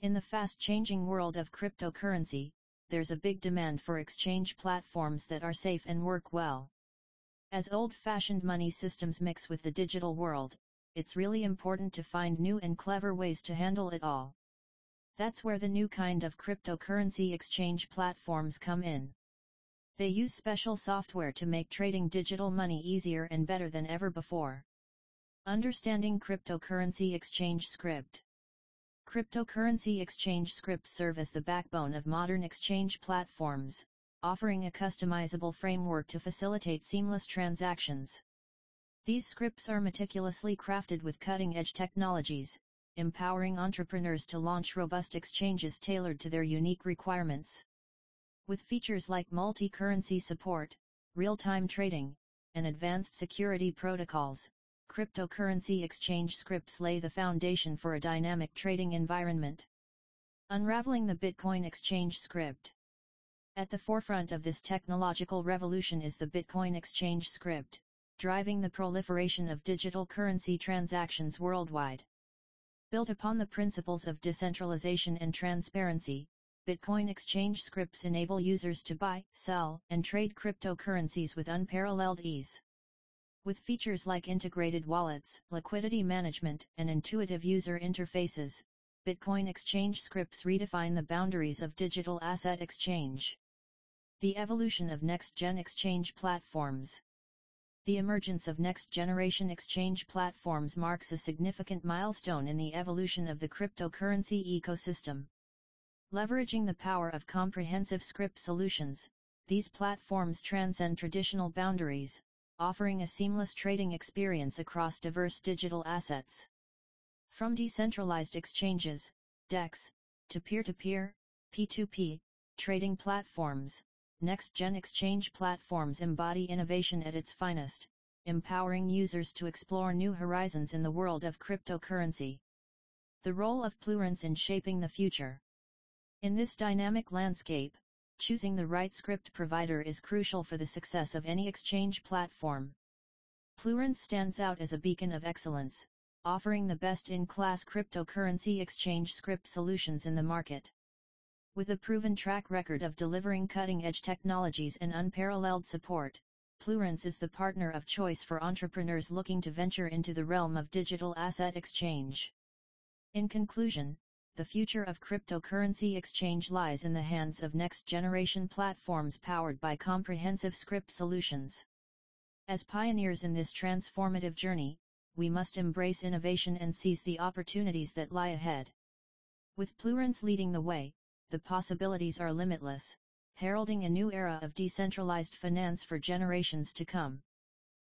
In the fast-changing world of cryptocurrency, there's a big demand for exchange platforms that are safe and work well. As old-fashioned money systems mix with the digital world, it's really important to find new and clever ways to handle it all. That's where the new kind of cryptocurrency exchange platforms come in. They use special software to make trading digital money easier and better than ever before. Understanding cryptocurrency exchange script. Cryptocurrency exchange scripts serve as the backbone of modern exchange platforms, offering a customizable framework to facilitate seamless transactions. These scripts are meticulously crafted with cutting-edge technologies, empowering entrepreneurs to launch robust exchanges tailored to their unique requirements. With features like multi-currency support, real-time trading, and advanced security protocols, cryptocurrency exchange scripts lay the foundation for a dynamic trading environment. Unraveling the Bitcoin exchange script. At the forefront of this technological revolution is the Bitcoin exchange script, driving the proliferation of digital currency transactions worldwide. Built upon the principles of decentralization and transparency, Bitcoin exchange scripts enable users to buy, sell, and trade cryptocurrencies with unparalleled ease. With features like integrated wallets, liquidity management, and intuitive user interfaces, Bitcoin exchange scripts redefine the boundaries of digital asset exchange. The evolution of next-gen exchange platforms. The emergence of next-generation exchange platforms marks a significant milestone in the evolution of the cryptocurrency ecosystem. Leveraging the power of comprehensive script solutions, these platforms transcend traditional boundaries, offering a seamless trading experience across diverse digital assets. From decentralized exchanges, DEX, to peer-to-peer, P2P, trading platforms, next-gen exchange platforms embody innovation at its finest, empowering users to explore new horizons in the world of cryptocurrency. The role of Plurence in shaping the future. In this dynamic landscape, choosing the right script provider is crucial for the success of any exchange platform. Plurence stands out as a beacon of excellence, offering the best-in-class cryptocurrency exchange script solutions in the market. With a proven track record of delivering cutting-edge technologies and unparalleled support, Plurence is the partner of choice for entrepreneurs looking to venture into the realm of digital asset exchange. In conclusion, the future of cryptocurrency exchange lies in the hands of next-generation platforms powered by comprehensive script solutions. As pioneers in this transformative journey, we must embrace innovation and seize the opportunities that lie ahead. With Plurence leading the way, the possibilities are limitless, heralding a new era of decentralized finance for generations to come.